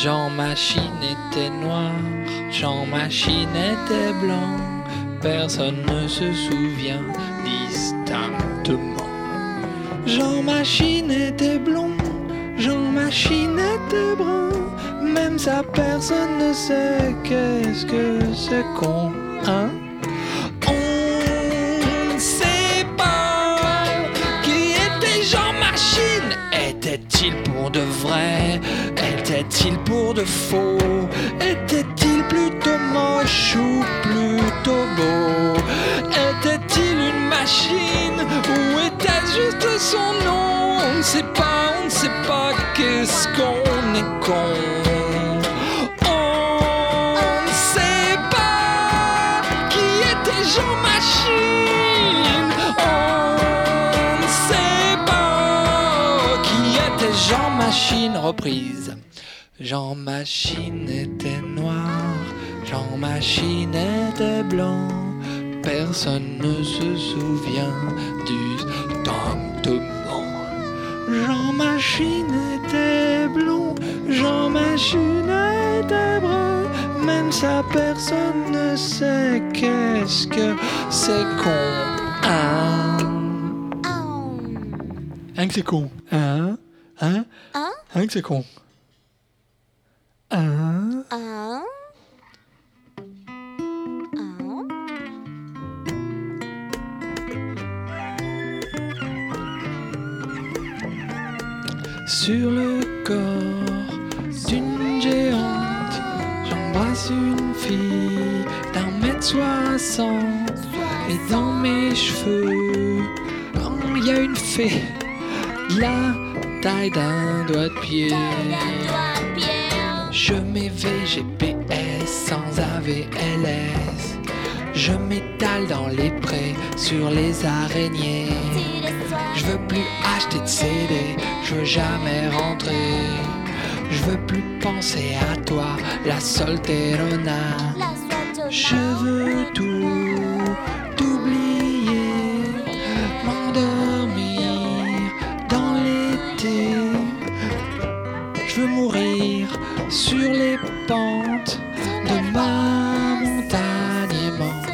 Jean Machine était noir, Jean Machine était blanc, personne ne se souvient distinctement. Jean Machine était blond, Jean Machine était brun, même ça personne ne sait qu'est-ce que c'est con, hein? On ne sait pas qui était Jean Machine. Était-il pour de vrai? Était-il pour de faux? Était-il plutôt moche ou plutôt beau? Était-il une machine ou était-ce juste son nom? On ne sait pas qu'est-ce qu'on est con. On ne sait pas qui était Jean Machine. On ne sait pas qui était Jean Machine. Reprise. Jean Machine était noir, Jean Machine était blanc, personne ne se souvient distinctement. Jean Machine était blond, Jean Machine était brun, même ça personne ne sait qu'est-ce que c'est con, hein? Hein que c'est con, hein? Hein? Hein que c'est con. Sur le corps d'une géante, j'embrasse une fille d'1m60 et dans mes cheveux, il y a une fée de la taille d'un doigt de pied. Je mets VGPS sans AVLS. Je m'étale dans les prés sur les araignées. Je veux plus acheter de CD, je veux jamais rentrer. Je veux plus penser à toi, la solterona. Je veux tout oublier, m'endormir dans l'été. Je veux mourir sur les pentes de ma montagne aimante.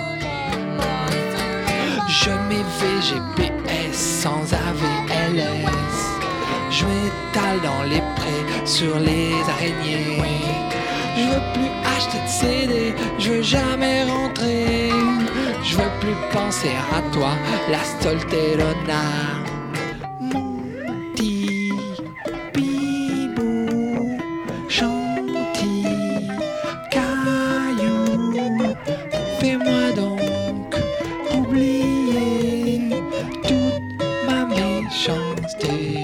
Je mets VGPS sans AVLS. Je m'étale dans les prés sur les araignées. Je veux plus acheter de CD, je veux jamais rentrer. Je veux plus penser à toi, la solterona. Mon petit bibou gentil caillou, fais-moi donc oublier toute ma méchanceté.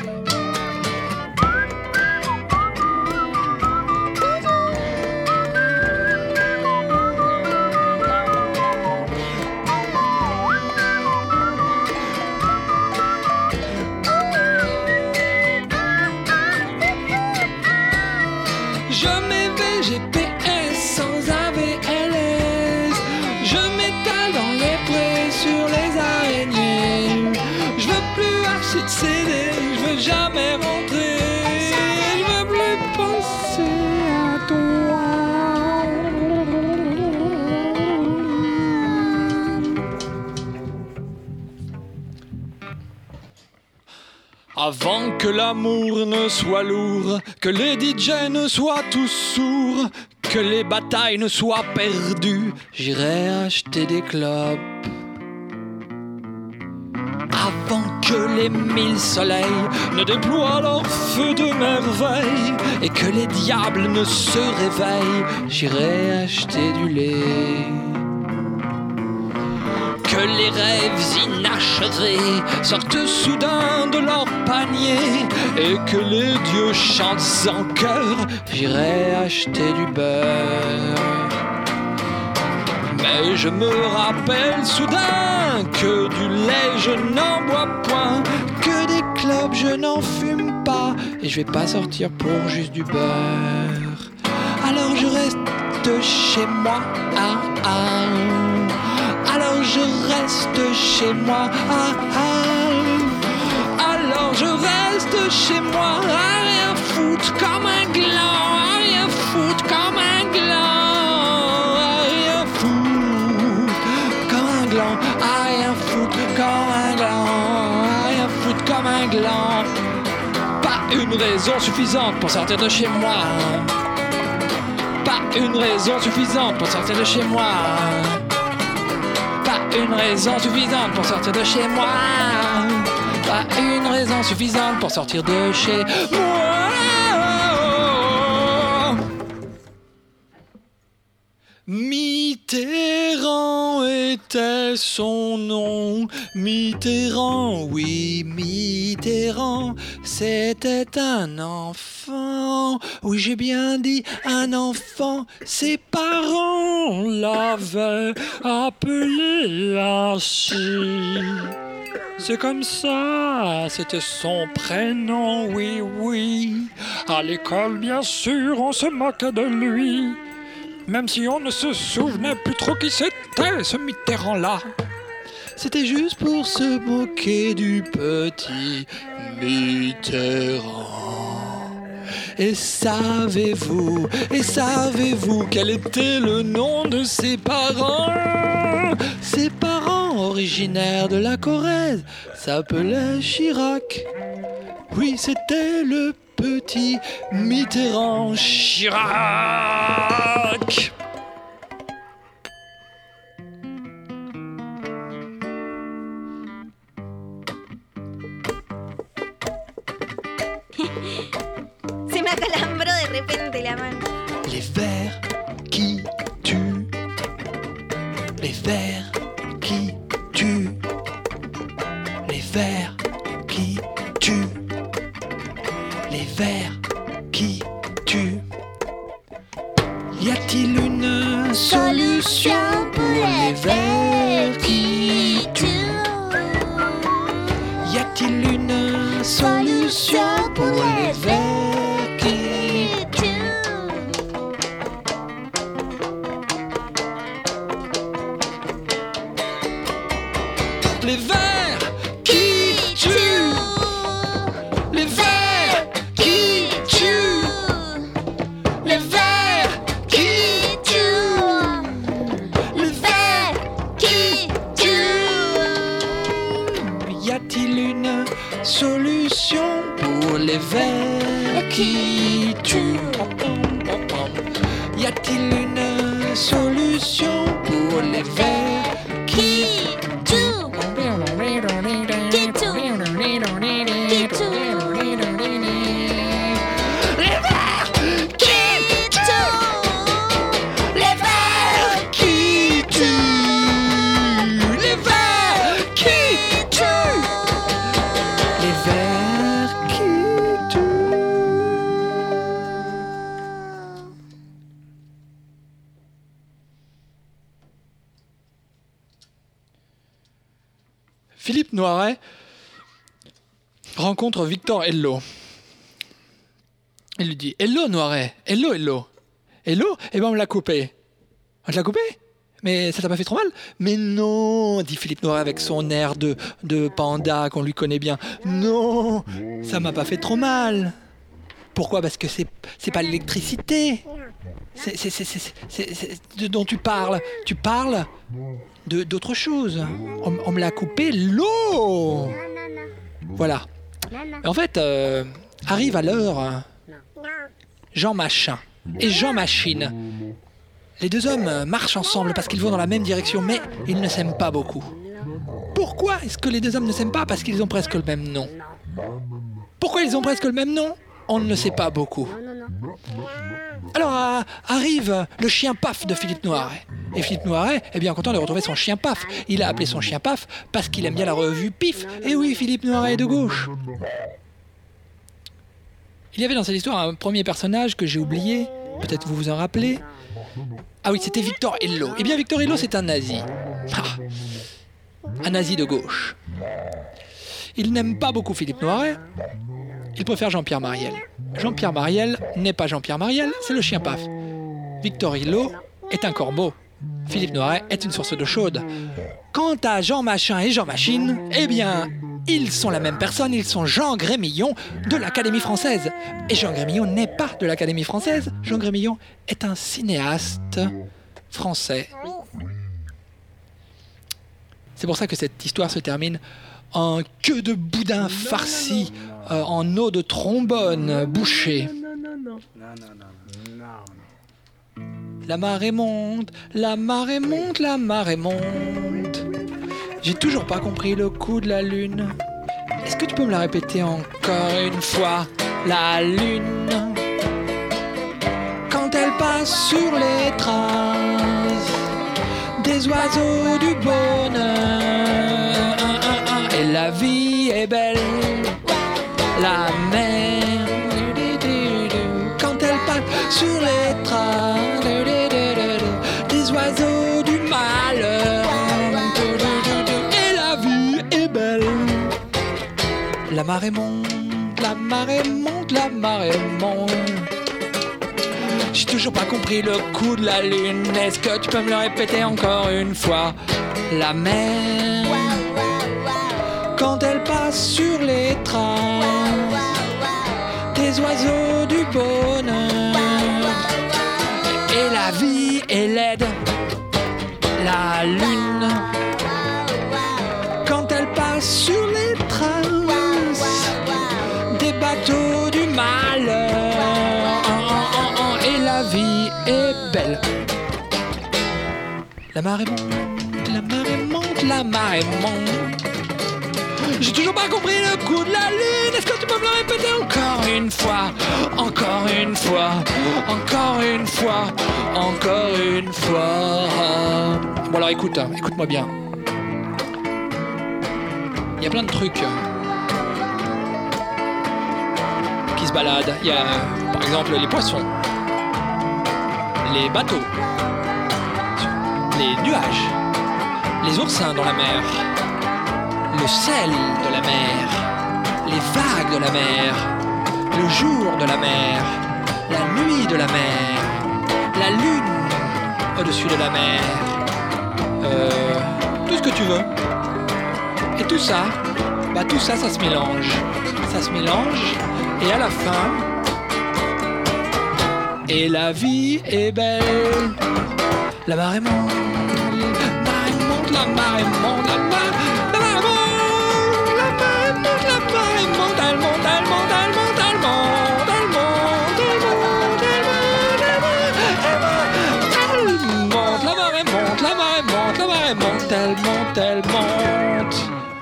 Je mets VGPS sans AVLS. Je m'étale dans les prés sur les araignées. Je veux plus acheter de CD, je veux jamais rentrer. Je veux plus penser à toi. Avant que l'amour ne soit lourd, que les DJ ne soient tous sourds, que les batailles ne soient perdues, j'irai acheter des clopes. Avant que les 1000 soleils ne déploient leur feu de merveille et que les diables ne se réveillent, j'irai acheter du lait. Que les rêves inachevés sortent soudain de leur panier et que les dieux chantent en chœur, j'irai acheter du beurre. Mais je me rappelle soudain que du lait je n'en bois point, que des clopes je n'en fume pas, et je vais pas sortir pour juste du beurre. Alors je reste chez moi, alors je reste chez moi, alors je reste chez moi, à rien foutre comme un gland, à une raison suffisante pour sortir de chez moi. Pas une raison suffisante pour sortir de chez moi. Pas une raison suffisante pour sortir de chez moi. Pas une raison suffisante pour sortir de chez moi. Mitterrand était son nom. Mitterrand, oui, Mitterrand, c'était un enfant. Oui, j'ai bien dit un enfant. Ses parents l'avaient appelé ainsi. C'est comme ça, c'était son prénom, oui, oui. À l'école, bien sûr, on se moquait de lui. Même si on ne se souvenait plus trop qui c'était, ce Mitterrand-là. C'était juste pour se moquer du petit Mitterrand. Et savez-vous quel était le nom de ses parents? Ses parents, originaires de la Corrèze, s'appelaient Chirac. Oui, c'était le petit Mitterrand Chirac. Se me acalambró de repente la mano. Les vers qui tuent. Les vers qui tuent. Les vers qui tuent. Les vers qui tuent. Y a-t-il une solution pour les vers qui tuent? Y a-t-il une solution pour les vers qui tuent? Les vers qui tuent. Les vers qui tuent. Les vers qui tuent. Les vers qui tuent. Y a-t-il une solution pour les vers qui tuent? Y a-t-il une solution pour les vers qui tuent? Qui tuent? Qui tuent? Les vers qui tuent. Les vers qui tuent. Les vers qui tuent. Les vers qui tuent. Philippe Noiret rencontre Victor Hello. Il lui dit: Hello Noiret, hello, hello. Hello? Eh ben on me l'a coupé. On te l'a coupé? Mais ça t'a pas fait trop mal? Mais non, dit Philippe Noiret avec son air de panda qu'on lui connaît bien. Non, ça m'a pas fait trop mal. Pourquoi? Parce que c'est pas l'électricité. C'est dont tu parles. Tu parles d'autre chose. On me l'a coupé l'eau. Voilà. Et en fait, arrive à l'heure Jean Machin et Jean Machine. Les deux hommes marchent ensemble parce qu'ils vont dans la même direction, mais ils ne s'aiment pas beaucoup. Pourquoi est-ce que les deux hommes ne s'aiment pas? Parce qu'ils ont presque le même nom. Pourquoi ils ont presque le même nom? On ne le sait pas beaucoup. Alors arrive le chien Paf de Philippe Noiret. Et Philippe Noiret est bien content de retrouver son chien Paf. Il a appelé son chien Paf parce qu'il aime bien la revue Pif. Et oui, Philippe Noiret est de gauche. Il y avait dans cette histoire un premier personnage que j'ai oublié. Peut-être vous vous en rappelez. Ah oui, c'était Victor Hello. Eh bien, Victor Hello, c'est un nazi. Un nazi de gauche. Il n'aime pas beaucoup Philippe Noiret. Il préfère Jean-Pierre Mariel. Jean-Pierre Mariel n'est pas Jean-Pierre Mariel, c'est le chien Paf. Victor Hulot est un corbeau. Philippe Noiret est une source d'eau chaude. Quant à Jean Machin et Jean Machine, eh bien, ils sont la même personne, ils sont Jean Grémillon de l'Académie française. Et Jean Grémillon n'est pas de l'Académie française. Jean Grémillon est un cinéaste français. C'est pour ça que cette histoire se termine un queue de boudin farci en eau de trombone bouchée. Non. La marée monte, la marée monte, la marée monte. J'ai toujours pas compris le coup de la lune. Est-ce que tu peux me la répéter encore une fois? La lune, quand elle passe sur les traces des oiseaux du bonheur, et la vie est belle, la mer, quand elle passe sur les traces des oiseaux du malheur, et la vie est belle. La marée monte, la marée monte, la marée monte. J'ai toujours pas compris le coup de la lune. Est-ce que tu peux me le répéter encore une fois? La mer, quand elle passe sur les traces des oiseaux du bonheur, et la vie est laide. La lune, quand elle passe sur les traces des bateaux du malheur, et la vie est belle. La marée monte, la marée monte, la marée monte. J'ai toujours pas compris le coup de la lune. Est-ce que tu peux me le répéter encore une fois? Encore une fois, encore une fois, encore une fois. Bon alors écoute-moi bien. Il y a plein de trucs qui se baladent. Il y a par exemple les poissons, les bateaux, les nuages, les oursins dans la mer, le sel de la mer, les vagues de la mer, le jour de la mer, la nuit de la mer, la lune au-dessus de la mer, tout ce que tu veux. Et tout ça, ça se mélange. Ça se mélange, et à la fin, et la vie est belle. La marée monte, la marée monte, la marée monte, la marée monte, la marée monte, la marée monte, elle monte, elle monte, elle monte, elle monte, elle monte, elle monte, la marée monte, la marée monte, la marée monte, elle monte, elle monte.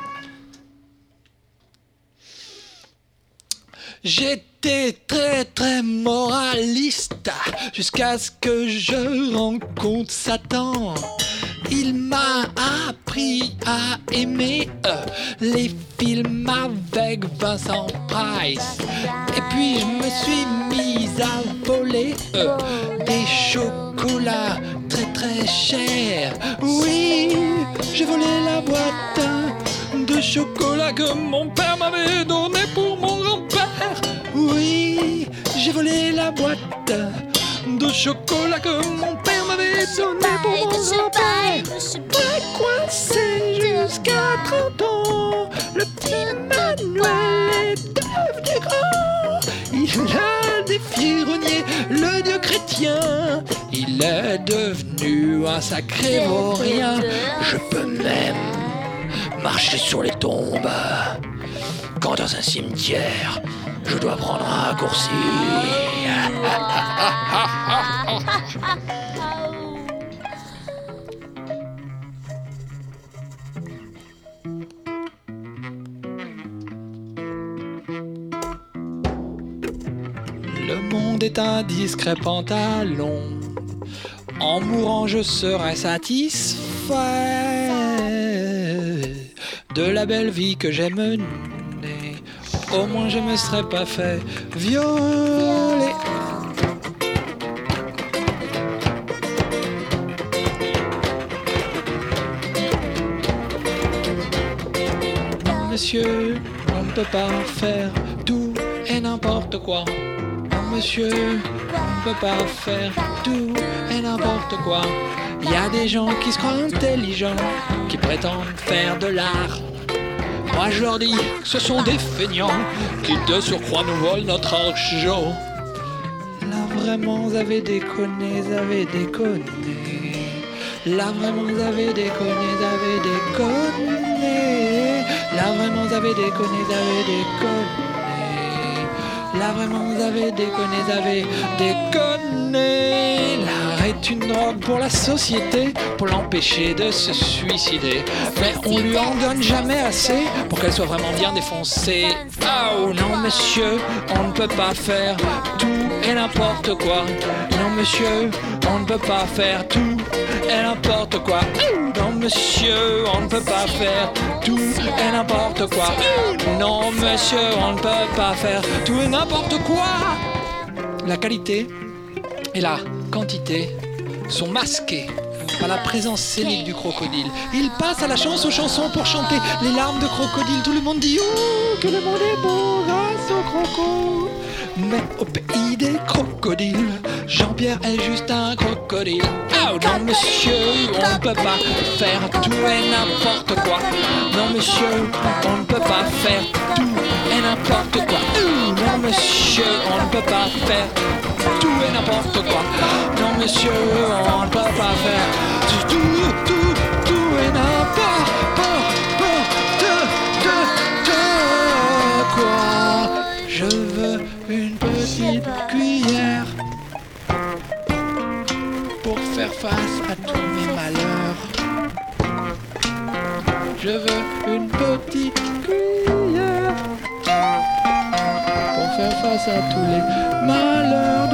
J'étais très très moraliste jusqu'à ce que je rencontre Satan. Il m'a appris à aimer les films avec Vincent Price. Et puis je me suis mise à voler des chocolats très très chers. Oui, j'ai volé la boîte de chocolat que mon père m'avait donné pour mon grand-père. Oui, j'ai volé la boîte de chocolat que mon père m'avait donné pour mon grand-père. Pas coincé jusqu'à 30 ans, le petit Manuel est devenu grand. Il a défié Renier, le dieu chrétien. Il est devenu un sacré vaurien. Je peux même marcher sur les tombes quand dans un cimetière je dois prendre un raccourci. Le monde est un discret pantalon. En mourant je serai satisfait de la belle vie que j'ai menée. Au moins je me serais pas fait violer. Non monsieur, on ne peut pas faire tout et n'importe quoi. Non monsieur, on ne peut pas faire tout et n'importe quoi. Il y a des gens qui se croient intelligents, qui prétendent faire de l'art. Moi je leur dis que ce sont des feignants qui de surcroît nous volent notre argent. Là vraiment vous avez déconné, vous avez déconné. Là vraiment vous avez déconné, vous avez déconné. Là vraiment vous avez déconné, vous avez déconné. Là vraiment vous avez déconné, vous avez déconné. L'art est une drogue pour la société, pour l'empêcher de se suicider. Mais on lui en donne jamais assez pour qu'elle soit vraiment bien défoncée. Oh non monsieur, on ne peut pas faire tout et n'importe quoi. Non monsieur, on ne peut pas faire tout et n'importe quoi. Non monsieur, on ne peut pas faire tout et n'importe quoi. Non monsieur, on ne peut pas faire tout et n'importe quoi. La qualité et la quantité sont masquées par la présence scénique du crocodile. Il passe à la chance aux chansons pour chanter les larmes de crocodile. Tout le monde dit oh, que le monde est beau grâce au croco. Mais au pays des crocodiles, Jean-Pierre est juste un crocodile. Oh non monsieur, on ne peut pas faire tout et n'importe quoi. Non monsieur, on ne peut pas faire tout et n'importe quoi. Non monsieur, on ne peut pas faire tout et n'importe quoi. Non monsieur, on ne peut pas faire tout et n'importe quoi. Je veux une petite cuillère pour faire face à tous mes malheurs. Je veux une petite cuillère pour faire face à tous les malheurs